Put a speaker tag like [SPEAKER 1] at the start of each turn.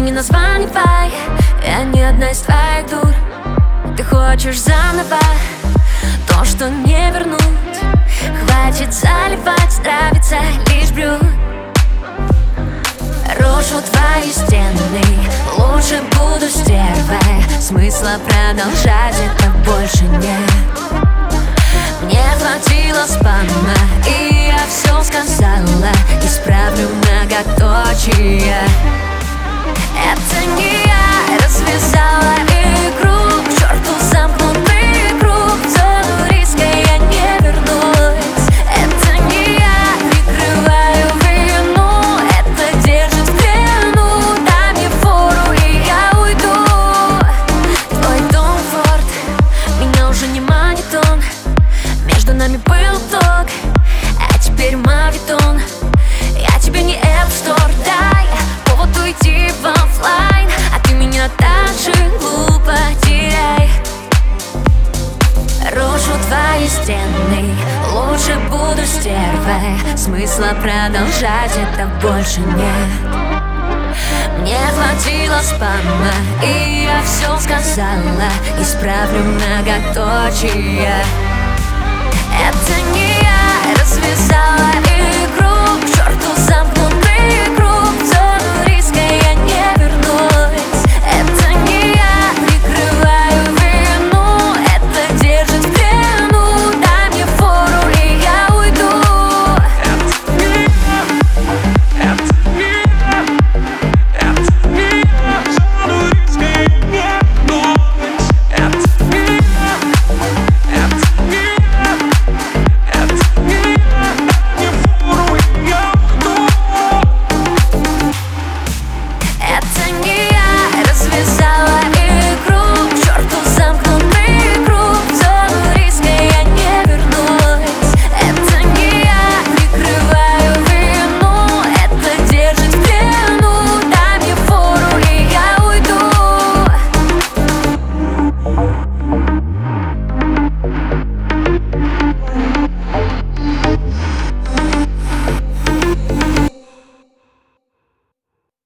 [SPEAKER 1] не названивай, я не одна из твоих дур. Ты хочешь заново то, что не вернуть. Хватит заливать, нравится лишь брют. Рушу твои стены, лучше буду стервой. Смысла продолжать это больше нет. Мне хватило спама, и я все сказала. Исправлю многоточие. Это не я развязала игру, к черту замкнутый круг. В зону риска я не вернусь. Это не я прикрываю вину, это держит в плену. Дай мне фору, и я уйду. Твой дом форт, меня уже не манит он. Между нами был ток, а теперь мавитон. Я тебе не App Store, дай повод уйти в оффлайн, а ты меня так же глупо теряй. Рушу твои стены, лучше буду стервой. Смысла продолжать это больше нет. Мне хватило спама, и я все сказала. Исправлю многоточие. Это не я развязала игру, к черту замкнутый